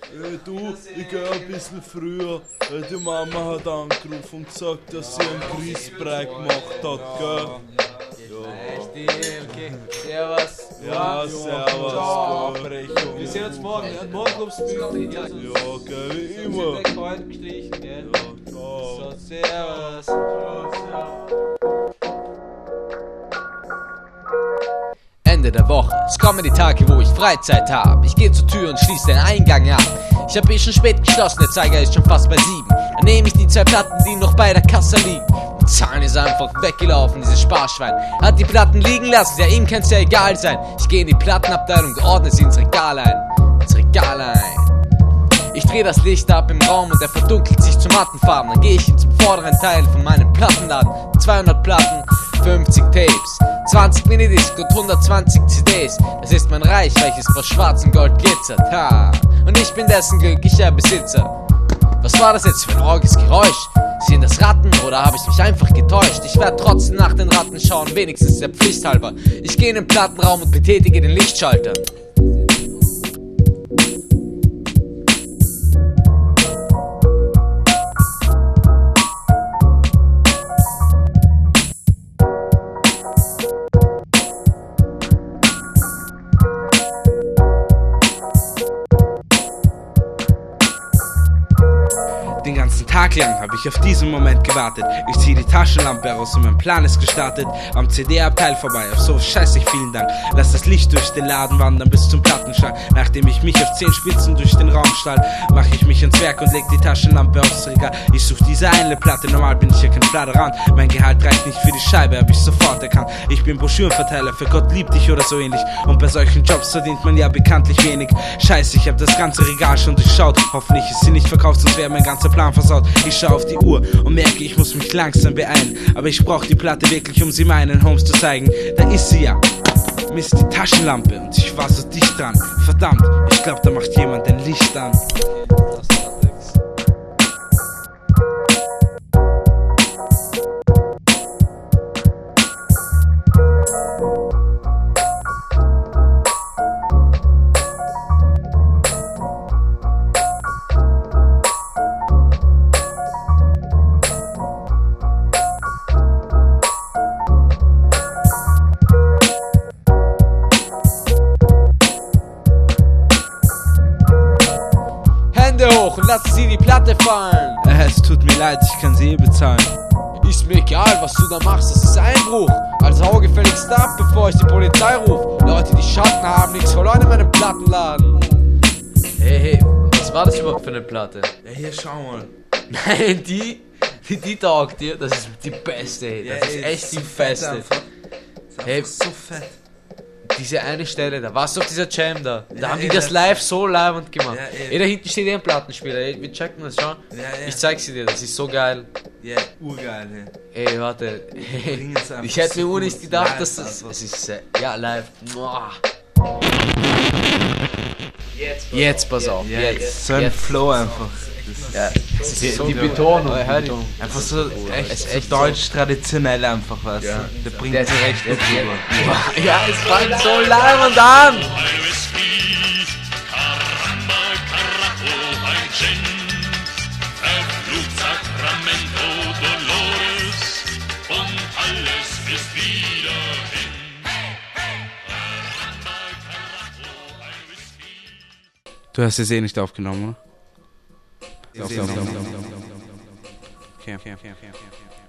Du, ich gehe ein bisschen früher. Die Mama hat angerufen und gesagt, dass sie einen Grießbrei gemacht hat, gell? Okay. Servus. Ja, servus. Wir sehen uns morgen. Morgen kommst du wieder. Ja, gell, wie immer. Gleich heute gestrichen, gell? Ja, ciao. So, servus. Ende der Woche, es kommen die Tage, wo ich Freizeit hab. Ich geh zur Tür und schließ den Eingang ab. Ich hab schon spät geschlossen, der Zeiger ist schon fast bei 7. Dann nehm ich die 2 Platten, die noch bei der Kasse liegen. Die Zahlen ist einfach weggelaufen, dieses Sparschwein. Hat die Platten liegen lassen, ja ihm kann's ja egal sein. Ich geh in die Plattenabteilung, ordne sie ins Regal ein. Ich dreh das Licht ab im Raum und er verdunkelt sich zu mattenfarben. Dann geh ich zum vorderen Teil von meinem Plattenladen. 200 Platten, 50 Tapes, 20 Minidisc und 120 CDs. Das ist mein Reich, welches vor schwarzem Gold glitzert. Ha! Und ich bin dessen glücklicher Besitzer. Was war das jetzt für ein orges Geräusch? Sind das Ratten oder habe ich mich einfach getäuscht? Ich werde trotzdem nach den Ratten schauen, wenigstens der Pflicht halber. Ich gehe in den Plattenraum und betätige den Lichtschalter. Den ganzen Tag lang habe ich auf diesen Moment gewartet. Ich zieh die Taschenlampe raus und mein Plan ist gestartet. Am CD-Abteil vorbei, auf so scheiße, vielen Dank. Lass das Licht durch den Laden wandern bis zum Plattenschrank. Nachdem ich mich auf 10 Spitzen durch den Raum stahl, mach ich mich ins Werk und leg die Taschenlampe aufs Regal. Ich such diese eine Platte, normal bin ich ja kein Fladerant. Mein Gehalt reicht nicht für die Scheibe, hab ich sofort erkannt. Ich bin Broschürenverteiler, für Gott liebt dich oder so ähnlich. Und bei solchen Jobs verdient man ja bekanntlich wenig. Scheiße, ich hab das ganze Regal schon durchschaut. Hoffentlich ist sie nicht verkauft, sonst wäre mein ganzer Plan versaut. Ich schau auf die Uhr und merke, ich muss mich langsam beeilen. Aber ich brauch die Platte wirklich, um sie meinen Homes zu zeigen. Da ist sie ja. Mist, die Taschenlampe und ich war so dicht dran. Verdammt, ich glaub, da macht jemand ein Licht an. Hände hoch und lassen Sie die Platte fallen. Es tut mir leid, ich kann sie bezahlen. Ist mir egal, was du da machst, das ist Einbruch. Also hau gefälligst ab, bevor ich die Polizei ruf. Leute, die Schatten haben nichts verloren in meinem Plattenladen. Hey, was war das überhaupt für eine Platte? Ja, hier, schau mal. Nein, die taugt dir, das ist die beste, hey. Das ist echt die beste. Einfach. Hey, So fett. diese eine Stelle da, warst du auf dieser Jam da? Da Ja, haben die ey, das das- live so live gemacht. Ja, ey. Ey, da hinten steht ein Plattenspieler, ey, wir checken das schon. Ja. Ich zeig sie dir, das ist so geil. Ja, urgeil, hey. Ey, warte. bringen es einfach Ich hätte so mir nicht gut gedacht, live dass das. einfach. Es ist ja live. Muah. Jetzt pass auf. Ja, Jetzt. so ein Jetzt. Flow einfach. Ja, es ist so Die geil. Betonung. Hör die. Einfach so Es echt, ist so echt deutsch traditionell einfach, was. Ja. Der bringt Der es ist recht echt gut rüber. Ja, es fängt so leibend an. Ein Whisky, Caramba, Carajo, ein Gin, Verflucht Sacramento, Dolores und alles ist wieder hin. Caramba, Carajo, ein Whisky. Du hast es eh nicht aufgenommen, oder? Okay.